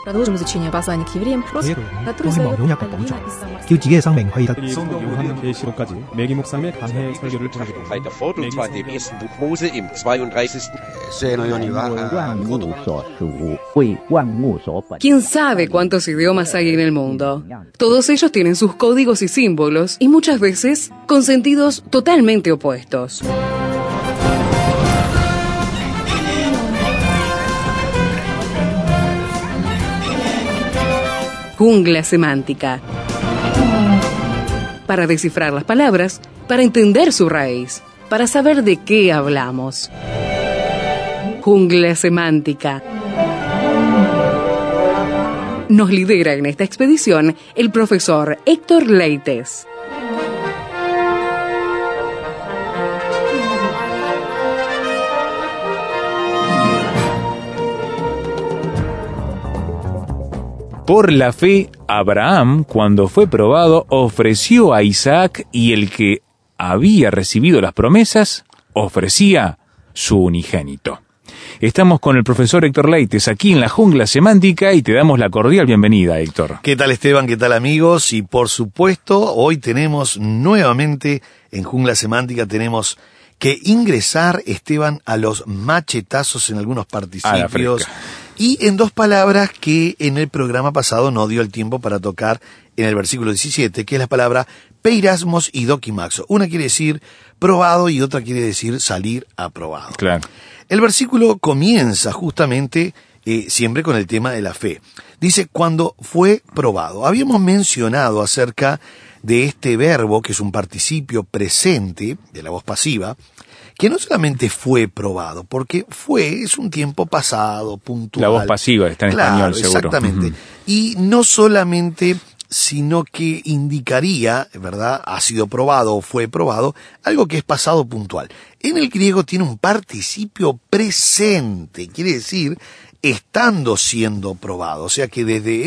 Продолжим изучение послания к евреям, который создает Алина и сама. 叫自己嘅生命去得 성도 요한은 계시록까지 매기 목사님의 감회 설교를 전하게 됩니다. Weiter fort, und zwar in dem ersten Buch Mose im 32. ¿Quién sabe cuántos idiomas hay en el mundo? Todos ellos tienen sus códigos y símbolos, y muchas veces con sentidos totalmente opuestos. Jungla semántica. Para descifrar las palabras, para entender su raíz, para saber de qué hablamos. Jungla semántica. Nos lidera en esta expedición el profesor Héctor Leites. Por la fe, Abraham, cuando fue probado, ofreció a Isaac, y el que había recibido las promesas, ofrecía su unigénito. Estamos con el profesor Héctor Leites aquí en la Jungla Semántica y te damos la cordial bienvenida, Héctor. ¿Qué tal, Esteban? ¿Qué tal, amigos? Y por supuesto, hoy tenemos nuevamente en Jungla Semántica tenemos que ingresar, Esteban, a los machetazos en algunos participios y en dos palabras que en el programa pasado no dio el tiempo para tocar en el versículo 17, que es la palabra peirasmos y dokimaxo. Una quiere decir probado y otra quiere decir salir aprobado. Claro. El versículo comienza justamente siempre con el tema de la fe. Dice, cuando fue probado. Habíamos mencionado acerca de este verbo, que es un participio presente de la voz pasiva, que no solamente fue probado, porque es un tiempo pasado, puntual. La voz pasiva está en español, seguro. Exactamente. Uh-huh. Y no solamente, sino que indicaría, ¿verdad?, ha sido probado o fue probado, algo que es pasado puntual. En el griego tiene un participio presente, quiere decir estando siendo probado. O sea que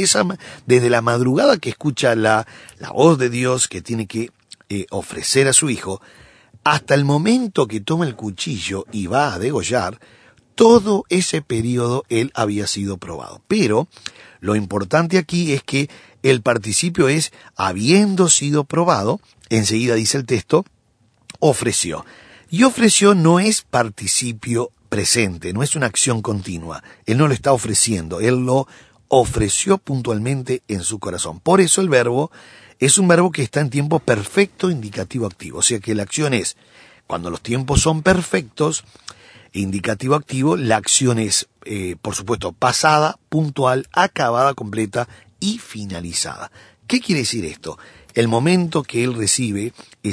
desde la madrugada que escucha la voz de Dios que tiene que ofrecer a su hijo, hasta el momento que toma el cuchillo y va a degollar, todo ese periodo él había sido probado. Pero lo importante aquí es que el participio es habiendo sido probado, enseguida dice el texto, ofreció. Y ofreció no es participio presente, no es una acción continua. Él no lo está ofreciendo, él lo ofreció puntualmente en su corazón. Por eso el verbo es un verbo que está en tiempo perfecto, indicativo, activo. O sea que la acción es, cuando los tiempos son perfectos, indicativo, activo, la acción es, por supuesto, pasada, puntual, acabada, completa y finalizada. ¿Qué quiere decir esto? El momento que él recibe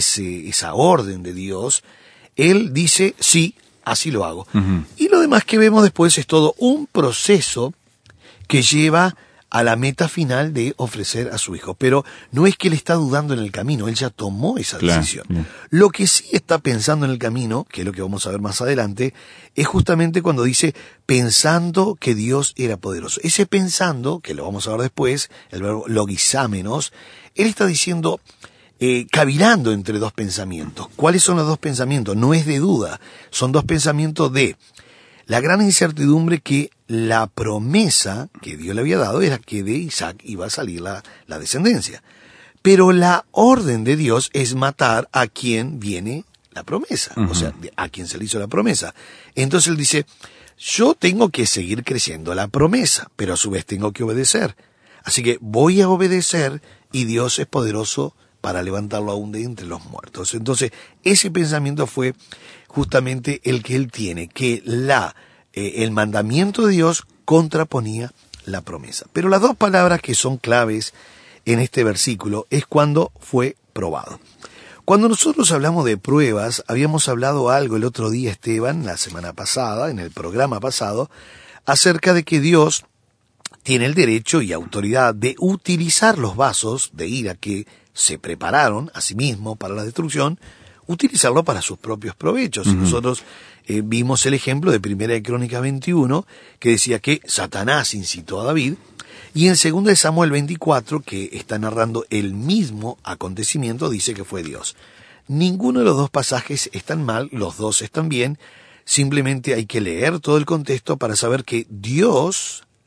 esa orden de Dios, él dice, sí, así lo hago. Uh-huh. Y lo demás que vemos después es todo un proceso que lleva a la meta final de ofrecer a su hijo. Pero no es que él está dudando en el camino, él ya tomó esa decisión. Claro. Lo que sí está pensando en el camino, que es lo que vamos a ver más adelante, es justamente cuando dice pensando que Dios era poderoso. Ese pensando, que lo vamos a ver después, el verbo logizámenos, él está diciendo, cavilando entre dos pensamientos. ¿Cuáles son los dos pensamientos? No es de duda, son dos pensamientos de la gran incertidumbre que la promesa que Dios le había dado era que de Isaac iba a salir la descendencia. Pero la orden de Dios es matar a quien viene la promesa, uh-huh. O sea, a quien se le hizo la promesa. Entonces él dice, yo tengo que seguir creciendo la promesa, pero a su vez tengo que obedecer. Así que voy a obedecer y Dios es poderoso para levantarlo aún de entre los muertos. Entonces, ese pensamiento fue justamente el que él tiene, que el mandamiento de Dios contraponía la promesa. Pero las dos palabras que son claves en este versículo es cuando fue probado. Cuando nosotros hablamos de pruebas, habíamos hablado algo el otro día, Esteban, la semana pasada, en el programa pasado, acerca de que Dios tiene el derecho y autoridad de utilizar los vasos de ira que se prepararon a sí mismo para la destrucción, utilizarlo para sus propios provechos. Uh-huh. Nosotros vimos el ejemplo de 1 Crónicas 21, que decía que Satanás incitó a David, y en 2 Samuel 24, que está narrando el mismo acontecimiento, dice que fue Dios. Ninguno de los dos pasajes están mal, los dos están bien, simplemente hay que leer todo el contexto para saber que Dios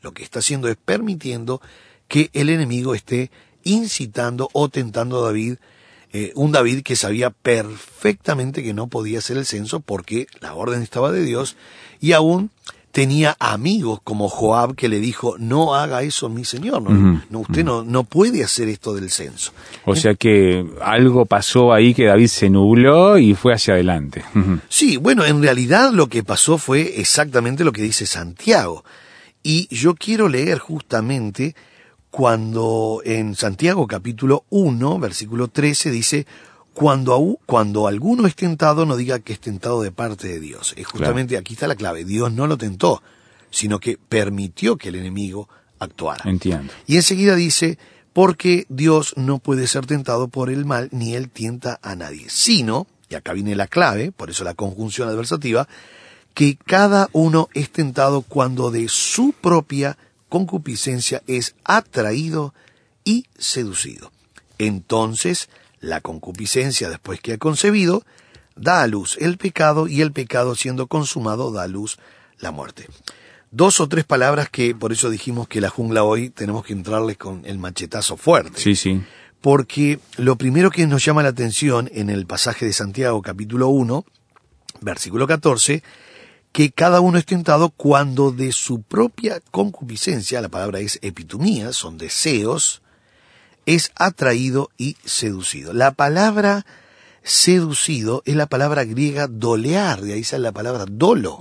lo que está haciendo es permitiendo que el enemigo esté incitando o tentando a David, un David que sabía perfectamente que no podía hacer el censo porque la orden estaba de Dios, y aún tenía amigos como Joab que le dijo, no haga eso, mi señor, usted no puede hacer esto del censo. O sea que algo pasó ahí que David se nubló y fue hacia adelante. Sí, bueno, en realidad lo que pasó fue exactamente lo que dice Santiago. Y yo quiero leer justamente cuando en Santiago capítulo 1, versículo 13 dice, cuando alguno es tentado, no diga que es tentado de parte de Dios. Es justamente, claro, aquí está la clave. Dios no lo tentó, sino que permitió que el enemigo actuara. Entiendo. Y enseguida dice, porque Dios no puede ser tentado por el mal, ni él tienta a nadie, sino, y acá viene la clave, por eso la conjunción adversativa, que cada uno es tentado cuando de su propia concupiscencia es atraído y seducido. Entonces, la concupiscencia, después que ha concebido, da a luz el pecado, y el pecado, siendo consumado, da a luz la muerte. 2 o 3 palabras que, por eso dijimos que la jungla hoy tenemos que entrarles con el machetazo fuerte. Sí, sí. Porque lo primero que nos llama la atención en el pasaje de Santiago, capítulo 1, versículo 14, que cada uno es tentado cuando de su propia concupiscencia, la palabra es epitumía, son deseos, es atraído y seducido. La palabra seducido es la palabra griega dolear, de ahí sale la palabra dolo.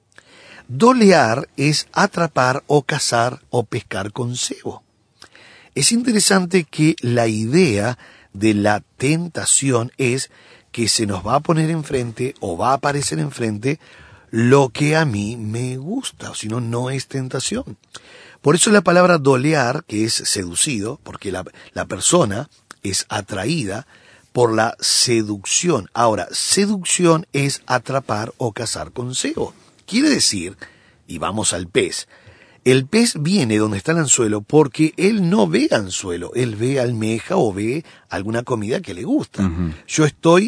Dolear es atrapar o cazar o pescar con cebo. Es interesante que la idea de la tentación es que se nos va a poner enfrente o va a aparecer enfrente lo que a mí me gusta, o si no, no es tentación. Por eso la palabra dolear, que es seducido, porque la persona es atraída por la seducción. Ahora, seducción es atrapar o cazar con cebo. Quiere decir, y vamos al pez, el pez viene donde está el anzuelo porque él no ve anzuelo, él ve almeja o ve alguna comida que le gusta. Yo estoy,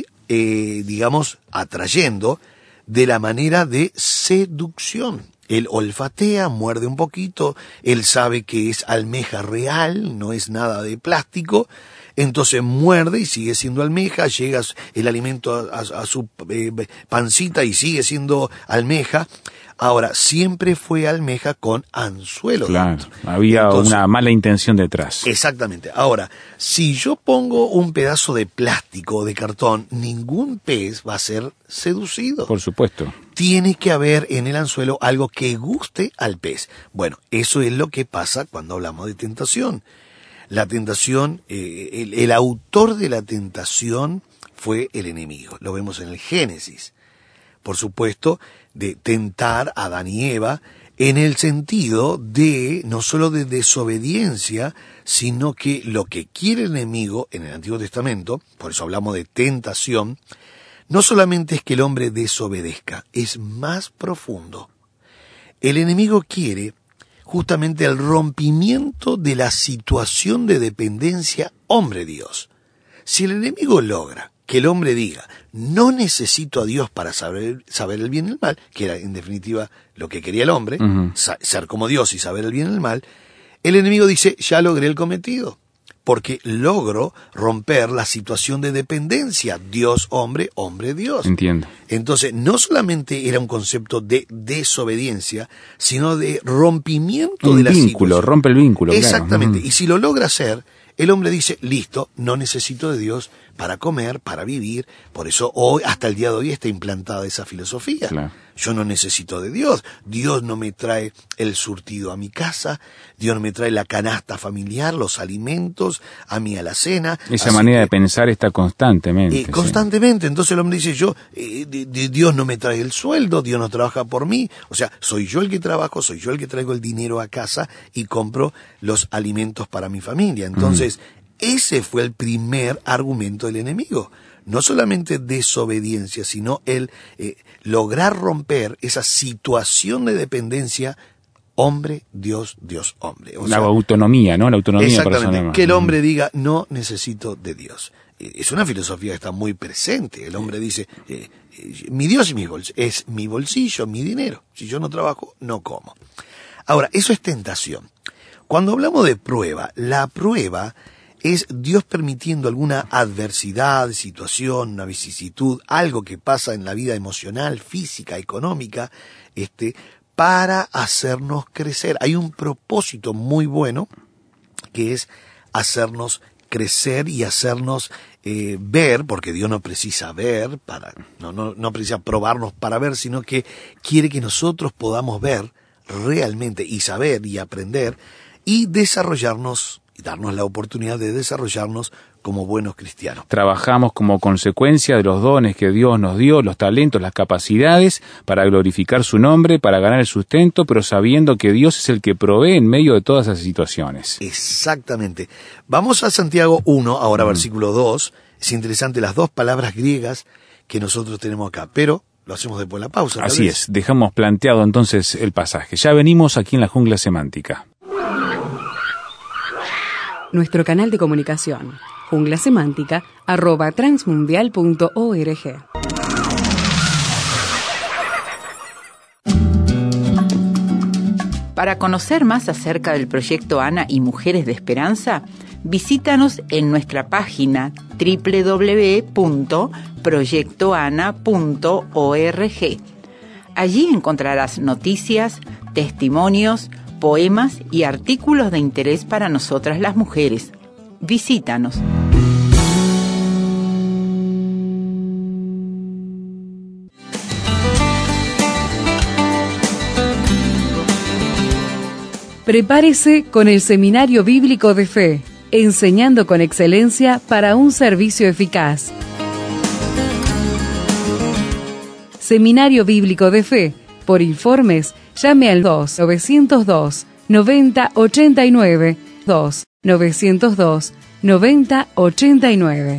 atrayendo de la manera de seducción. Él olfatea, muerde un poquito, él sabe que es almeja real, no es nada de plástico, entonces muerde y sigue siendo almeja, llega el alimento a su pancita y sigue siendo almeja. Ahora, siempre fue almeja con anzuelo. Claro, dentro. había Entonces, una mala intención detrás. Exactamente. Ahora, si yo pongo un pedazo de plástico o de cartón, ningún pez va a ser seducido. Por supuesto. Tiene que haber en el anzuelo algo que guste al pez. Bueno, eso es lo que pasa cuando hablamos de tentación. La tentación, el autor de la tentación fue el enemigo. Lo vemos en el Génesis. Por supuesto, de tentar a Adán y Eva en el sentido de, no solo de desobediencia, sino que lo que quiere el enemigo en el Antiguo Testamento, por eso hablamos de tentación, no solamente es que el hombre desobedezca, es más profundo. El enemigo quiere justamente el rompimiento de la situación de dependencia hombre-Dios. Si el enemigo logra que el hombre diga, no necesito a Dios para saber el bien y el mal, que era en definitiva lo que quería el hombre, ser como Dios y saber el bien y el mal, el enemigo dice, ya logré el cometido, porque logro romper la situación de dependencia, Dios-hombre, hombre-Dios. Entiendo. Entonces, no solamente era un concepto de desobediencia, sino de rompimiento de la situación. Rompe el vínculo. Exactamente, Claro. Y si lo logra hacer, el hombre dice, listo, no necesito de Dios para comer, para vivir. Por eso hoy, hasta el día de hoy, está implantada esa filosofía. Claro. Yo no necesito de Dios. Dios no me trae el surtido a mi casa. Dios no me trae la canasta familiar, los alimentos, a mi alacena. Esa manera de pensar está constantemente. Constantemente. Sí. Entonces el hombre dice, Dios no me trae el sueldo, Dios no trabaja por mí. O sea, soy yo el que trabajo, soy yo el que traigo el dinero a casa y compro los alimentos para mi familia. Entonces, ese fue el primer argumento del enemigo. No solamente desobediencia, sino el lograr romper esa situación de dependencia hombre, Dios, Dios, hombre. O la sea, autonomía, ¿no? La autonomía exactamente, personal. Que el hombre diga, no necesito de Dios. Es una filosofía que está muy presente. El hombre dice, mi Dios es mi bolsillo, mi dinero. Si yo no trabajo, no como. Ahora, eso es tentación. Cuando hablamos de prueba, la prueba es Dios permitiendo alguna adversidad, situación, una vicisitud, algo que pasa en la vida emocional, física, económica, para hacernos crecer. Hay un propósito muy bueno que es hacernos crecer y hacernos ver, porque Dios no precisa ver, no precisa probarnos para ver, sino que quiere que nosotros podamos ver realmente y saber y aprender y desarrollarnos y darnos la oportunidad de desarrollarnos como buenos cristianos. Trabajamos como consecuencia de los dones que Dios nos dio, los talentos, las capacidades, para glorificar su nombre, para ganar el sustento, pero sabiendo que Dios es el que provee en medio de todas esas situaciones. Exactamente. Vamos a Santiago 1, ahora versículo 2. Es interesante las dos palabras griegas que nosotros tenemos acá, pero lo hacemos después de la pausa. Así es, dejamos planteado entonces el pasaje. Ya venimos aquí en la jungla semántica. Nuestro canal de comunicación, junglasemántica@transmundial.org. Para conocer más acerca del proyecto ANA y Mujeres de Esperanza, visítanos en nuestra página www.proyectoana.org. Allí encontrarás noticias, testimonios, poemas y artículos de interés para nosotras las mujeres. Visítanos. Prepárese con el Seminario Bíblico de Fe, enseñando con excelencia para un servicio eficaz. Seminario Bíblico de Fe. Por informes, llame al 2-902-9089, 2-902-9089.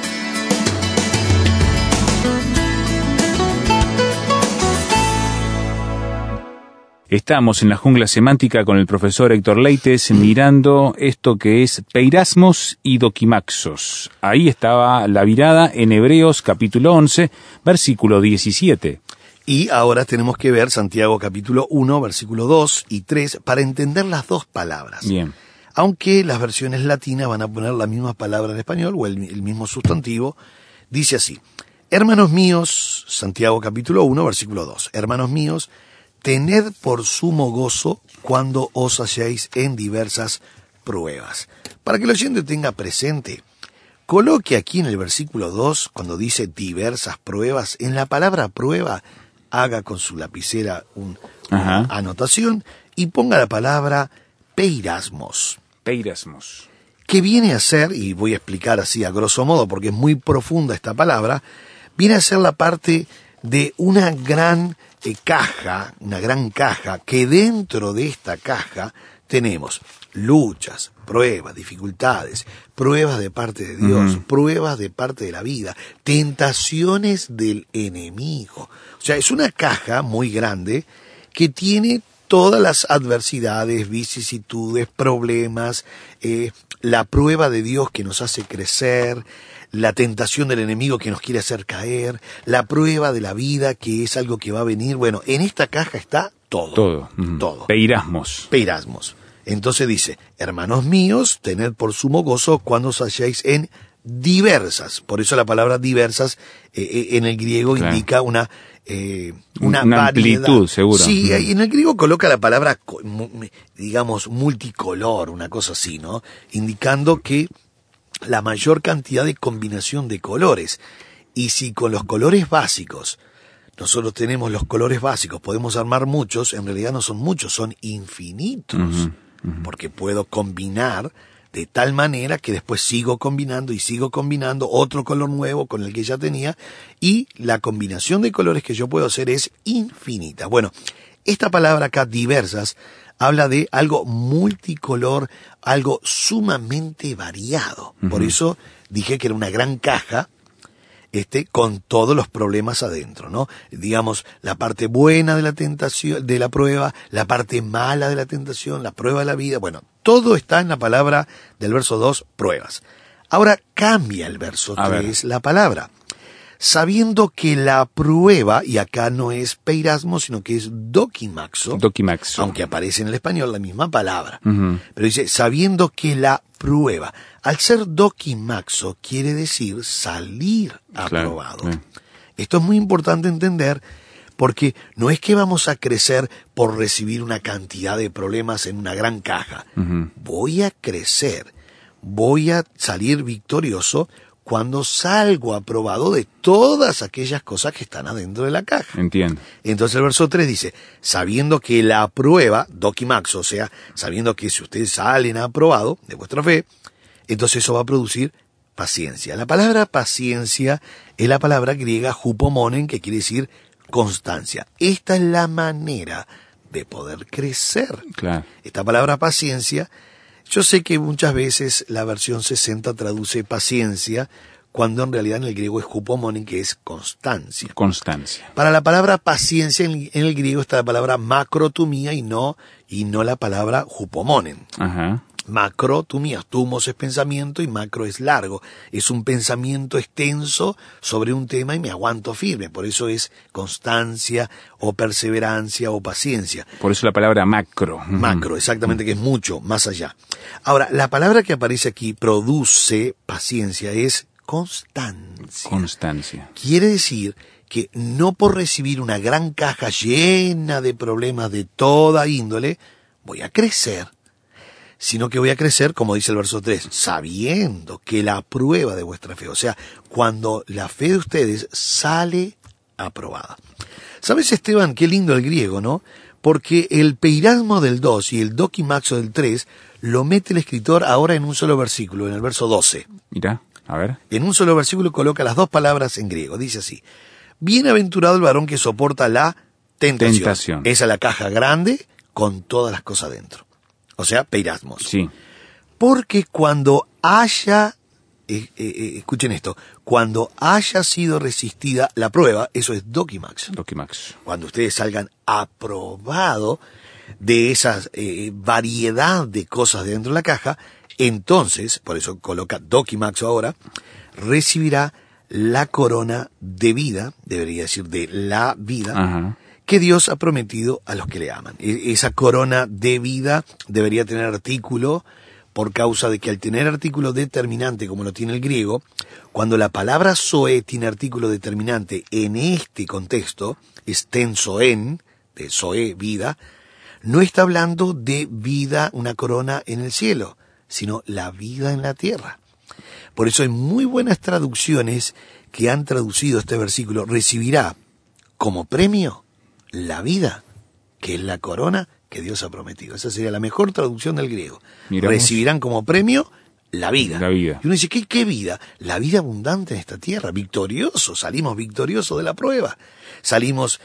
Estamos en la jungla semántica con el profesor Héctor Leites mirando esto que es peirasmos y dokimaxos. Ahí estaba la virada en Hebreos capítulo 11, versículo 17. Y ahora tenemos que ver Santiago capítulo 1, versículo 2 y 3 para entender las dos palabras. Bien. Aunque las versiones latinas van a poner la misma palabra en español o el mismo sustantivo, dice así: hermanos míos, Santiago capítulo 1, versículo 2, hermanos míos, tened por sumo gozo cuando os halléis en diversas pruebas. Para que el oyente tenga presente, coloque aquí en el versículo 2, cuando dice diversas pruebas, en la palabra prueba, haga con su lapicera una anotación y ponga la palabra peirasmos. Peirasmos. Que viene a ser, y voy a explicar así a grosso modo porque es muy profunda esta palabra, viene a ser la parte de una gran caja, que dentro de esta caja tenemos luchas, pruebas, dificultades, pruebas de parte de Dios, pruebas de parte de la vida, tentaciones del enemigo. O sea, es una caja muy grande que tiene todas las adversidades, vicisitudes, problemas, la prueba de Dios que nos hace crecer, la tentación del enemigo que nos quiere hacer caer, la prueba de la vida que es algo que va a venir. Bueno, en esta caja está todo. Todo. Todo. Peirasmos. Entonces dice, hermanos míos, tened por sumo gozo cuando os halléis en diversas. Por eso la palabra diversas en el griego indica una amplitud, seguro. Sí, en el griego coloca la palabra, digamos, multicolor, una cosa así, ¿no? Indicando que la mayor cantidad de combinación de colores. Y si con los colores básicos, nosotros tenemos los colores básicos, podemos armar muchos, en realidad no son muchos, son infinitos. Porque puedo combinar de tal manera que después sigo combinando otro color nuevo con el que ya tenía, y la combinación de colores que yo puedo hacer es infinita. Bueno, esta palabra acá, diversas, habla de algo multicolor, algo sumamente variado. Por eso dije que era una gran caja, con todos los problemas adentro, ¿no? Digamos, la parte buena de la tentación, de la prueba, la parte mala de la tentación, la prueba de la vida. Bueno, todo está en la palabra del verso 2, pruebas. Ahora cambia el verso 3 la palabra. sabiendo que la prueba, y acá no es peirasmo, sino que es dokimaxo, Dokimaxo. aunque aparece en el español la misma palabra. Ujú. Pero dice, sabiendo que la prueba, al ser dokimaxo, quiere decir salir aprobado. Claro. Esto es muy importante entender, porque no es que vamos a crecer por recibir una cantidad de problemas en una gran caja. Ujú. Voy a crecer, voy a salir victorioso cuando salgo aprobado de todas aquellas cosas que están adentro de la caja. Entiendo. Entonces el verso 3 dice, sabiendo que la prueba, dokimaxo, o sea, sabiendo que si ustedes salen aprobado de vuestra fe, entonces eso va a producir paciencia. La palabra paciencia es la palabra griega hupomonen, que quiere decir constancia. Esta es la manera de poder crecer. Claro. Esta palabra paciencia, yo sé que muchas veces la versión 60 traduce paciencia, cuando en realidad en el griego es hupomonen, que es constancia. Constancia. Para la palabra paciencia en el griego está la palabra macrotumía y no la palabra hupomonen. Ajá. Macrotumía, tumos es pensamiento y macro es largo. Es un pensamiento extenso sobre un tema y me aguanto firme. Por eso es constancia o perseverancia o paciencia. Por eso la palabra macro. Ujú. Macro, exactamente, que es mucho más allá. Ahora, la palabra que aparece aquí, produce paciencia, es constancia. Constancia. Quiere decir que no por recibir una gran caja llena de problemas de toda índole, voy a crecer, sino que voy a crecer, como dice el verso 3, sabiendo que la prueba de vuestra fe, o sea, cuando la fe de ustedes sale aprobada. ¿Sabes, Esteban, qué lindo el griego, no? Porque el peirasmo del 2 y el dokimaxo del 3 lo mete el escritor ahora en un solo versículo, en el verso 12. Mira, a ver. En un solo versículo coloca las dos palabras en griego. Dice así: bienaventurado el varón que soporta la tentación. Esa es la caja grande con todas las cosas dentro. O sea, peirasmos. Sí. Porque cuando haya, escuchen esto, cuando haya sido resistida la prueba, eso es dokimaxo. Dokimaxo. Cuando ustedes salgan aprobado de esa variedad de cosas dentro de la caja, entonces, por eso coloca dokimaxo ahora, recibirá la corona de vida, debería decir de la vida, Ajá. que Dios ha prometido a los que le aman. Esa corona de vida debería tener artículo, por causa de que al tener artículo determinante, como lo tiene el griego, cuando la palabra zoe tiene artículo determinante en este contexto, es tensoen, de zoe, vida, no está hablando de vida, una corona en el cielo, sino la vida en la tierra. Por eso hay muy buenas traducciones que han traducido este versículo, recibirá como premio la vida, que es la corona que Dios ha prometido. Esa sería la mejor traducción del griego. Miramos. Recibirán como premio la vida. La vida. Y uno dice, ¿qué vida? La vida abundante en esta tierra, victoriosos, salimos victoriosos de la prueba. Salimos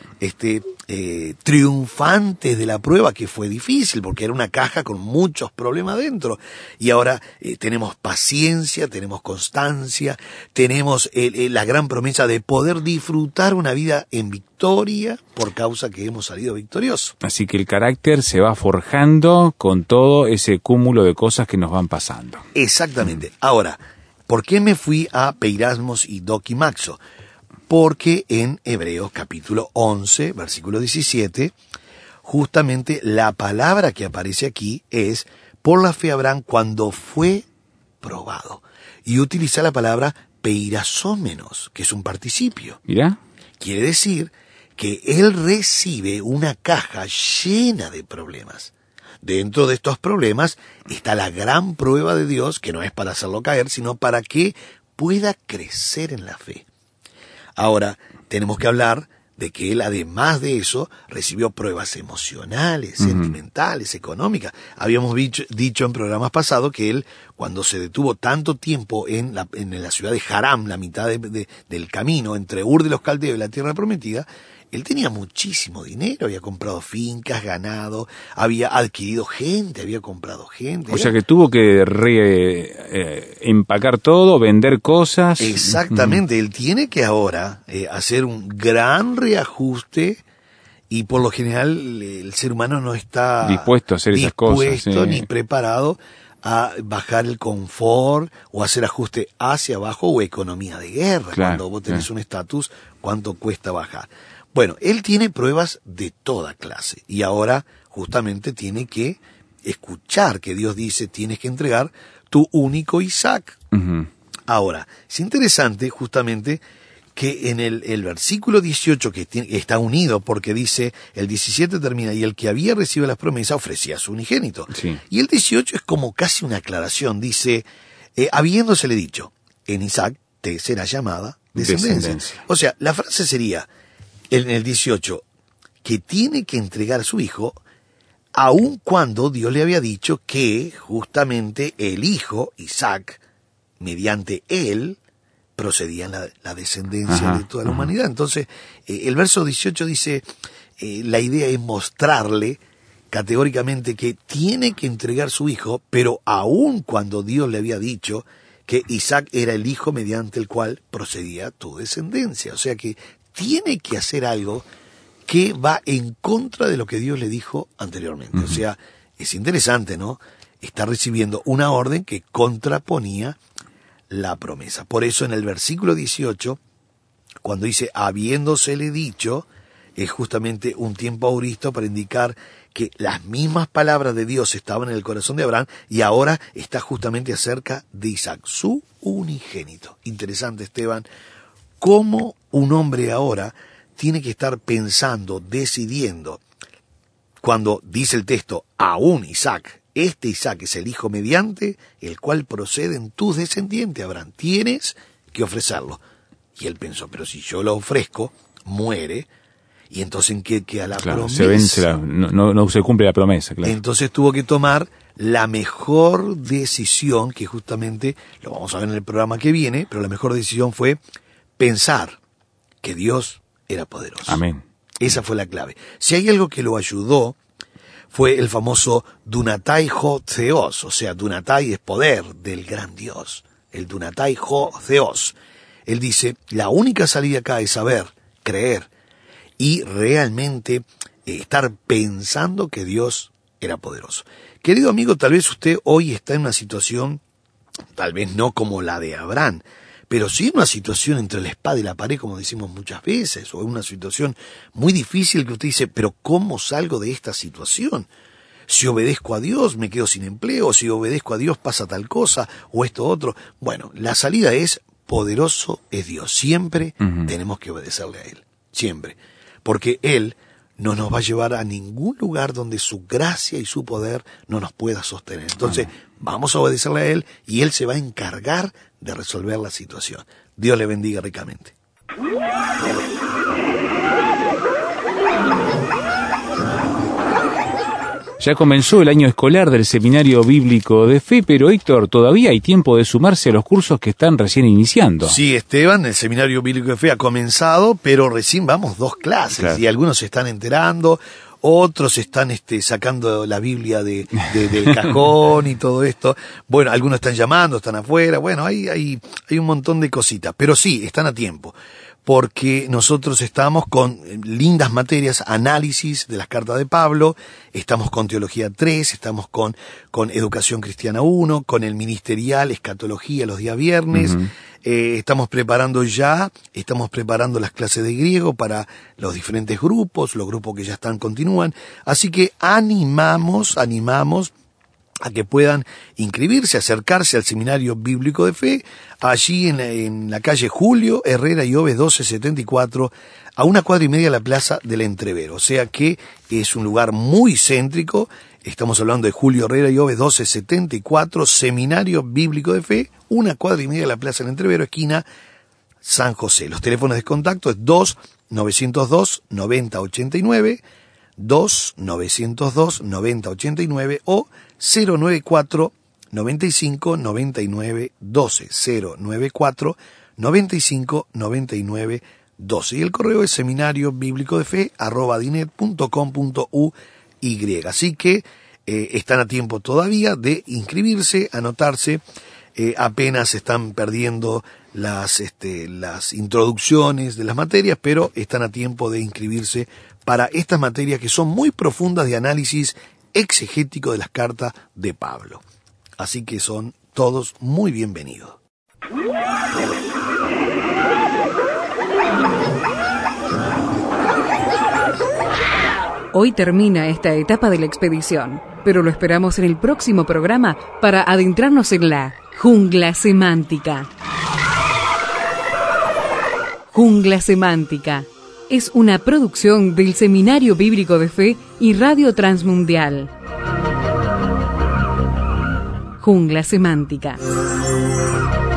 triunfantes de la prueba, que fue difícil, porque era una caja con muchos problemas dentro. Y ahora tenemos paciencia, tenemos constancia, tenemos la gran promesa de poder disfrutar una vida en victoria por causa que hemos salido victoriosos. Así que el carácter se va forjando con todo ese cúmulo de cosas que nos van pasando. Exactamente. Ahora, ¿por qué me fui a peirasmos y dokimaxo? Porque en Hebreos capítulo 11, versículo 17, justamente la palabra que aparece aquí es, por la fe Abraham cuando fue probado. Y utiliza la palabra peirasómenos, que es un participio. Mira. Quiere decir que él recibe una caja llena de problemas. Dentro de estos problemas está la gran prueba de Dios, que no es para hacerlo caer, sino para que pueda crecer en la fe. Ahora, tenemos que hablar de que él, además de eso, recibió pruebas emocionales, sentimentales, económicas. Habíamos dicho en programas pasados que él, cuando se detuvo tanto tiempo en la ciudad de Haram, la mitad del camino entre Ur de los Caldeos y la Tierra Prometida, él tenía muchísimo dinero, había comprado fincas, ganado, había adquirido gente, había comprado gente. O sea que tuvo que empacar todo, vender cosas. Exactamente, él tiene que ahora hacer un gran reajuste y por lo general el ser humano no está dispuesto a hacer esas cosas. Ni preparado a bajar el confort o hacer ajuste hacia abajo o economía de guerra. Claro, Cuando vos tenés un estatus, ¿cuánto cuesta bajar? Bueno, él tiene pruebas de toda clase y ahora justamente tiene que escuchar que Dios dice, tienes que entregar tu único Isaac. Ujú. Ahora, es interesante justamente que en el versículo 18 está unido porque dice, el 17 termina, y el que había recibido las promesas ofrecía a su unigénito. Sí. Y el 18 es como casi una aclaración, dice, habiéndosele dicho, en Isaac te será llamada descendencia. O sea, la frase sería, en el 18, que tiene que entregar a su hijo, aun cuando Dios le había dicho que justamente el hijo, Isaac, mediante él, procedía la descendencia de toda la humanidad. Entonces, el verso 18 dice, la idea es mostrarle categóricamente que tiene que entregar su hijo, pero aun cuando Dios le había dicho que Isaac era el hijo mediante el cual procedía tu descendencia. O sea que tiene que hacer algo que va en contra de lo que Dios le dijo anteriormente. O sea, es interesante, ¿no? Está recibiendo una orden que contraponía la promesa. Por eso en el versículo 18, cuando dice habiéndosele dicho, es justamente un tiempo auristo para indicar que las mismas palabras de Dios estaban en el corazón de Abraham y ahora está justamente acerca de Isaac, su unigénito. Interesante, Esteban, cómo un hombre ahora tiene que estar pensando, decidiendo, cuando dice el texto, aún Isaac, este Isaac es el hijo mediante el cual proceden tus descendientes, Abraham, tienes que ofrecerlo. Y él pensó, pero si yo lo ofrezco, muere, y entonces ¿en qué queda la promesa? Se vence, no se cumple la promesa, claro. Entonces tuvo que tomar la mejor decisión, que justamente lo vamos a ver en el programa que viene, pero la mejor decisión fue pensar que Dios era poderoso. Amén. Esa fue la clave. Si hay algo que lo ayudó, fue el famoso Dunatai Ho Theos, o sea, Dunatai es poder del gran Dios, el Dunatai Ho Theos. Él dice, la única salida acá es saber, creer y realmente estar pensando que Dios era poderoso. Querido amigo, tal vez usted hoy está en una situación, tal vez no como la de Abraham, pero sí una situación entre la espada y la pared, como decimos muchas veces, o una situación muy difícil que usted dice, pero ¿cómo salgo de esta situación? Si obedezco a Dios, me quedo sin empleo, si obedezco a Dios pasa tal cosa, o esto otro. Bueno, la salida es, poderoso es Dios. Siempre tenemos que obedecerle a Él, siempre. Porque Él no nos va a llevar a ningún lugar donde su gracia y su poder no nos pueda sostener. Entonces, vamos a obedecerle a Él y Él se va a encargar de resolver la situación. Dios le bendiga ricamente. Ya comenzó el año escolar del Seminario Bíblico de Fe, pero Héctor, todavía hay tiempo de sumarse a los cursos que están recién iniciando. Sí, Esteban, el Seminario Bíblico de Fe ha comenzado, pero recién vamos 2 clases, claro. Y algunos se están enterando, otros están sacando la Biblia del cajón y todo esto. Bueno, algunos están llamando, están afuera, bueno, hay un montón de cositas, pero sí, están a tiempo. Porque nosotros estamos con lindas materias, análisis de las cartas de Pablo, estamos con Teología 3, estamos con Educación Cristiana 1, con el Ministerial, Escatología los días viernes, estamos preparando las clases de griego para los diferentes grupos, los grupos que ya continúan, así que animamos a que puedan inscribirse, acercarse al Seminario Bíblico de Fe, allí en la calle Julio Herrera y Oves 1274, a 1 cuadra y media de la Plaza del Entrevero. O sea que es un lugar muy céntrico, estamos hablando de Julio Herrera y Oves 1274, Seminario Bíblico de Fe, 1 cuadra y media de la Plaza del Entrevero, esquina San José. Los teléfonos de contacto es 2-902-9089, 2-902-9089 o 094-95-99-12, 094-95-99-12. Y el correo es seminariobiblicodefe@dinet.com.uy. Así que están a tiempo todavía de inscribirse, anotarse. Apenas están perdiendo las introducciones de las materias, pero están a tiempo de inscribirse para estas materias que son muy profundas de análisis exegético de las cartas de Pablo. Así que son todos muy bienvenidos. Hoy termina esta etapa de la expedición, pero lo esperamos en el próximo programa para adentrarnos en la jungla semántica. Jungla Semántica es una producción del Seminario Bíblico de Fe y Radio Transmundial. Jungla Semántica.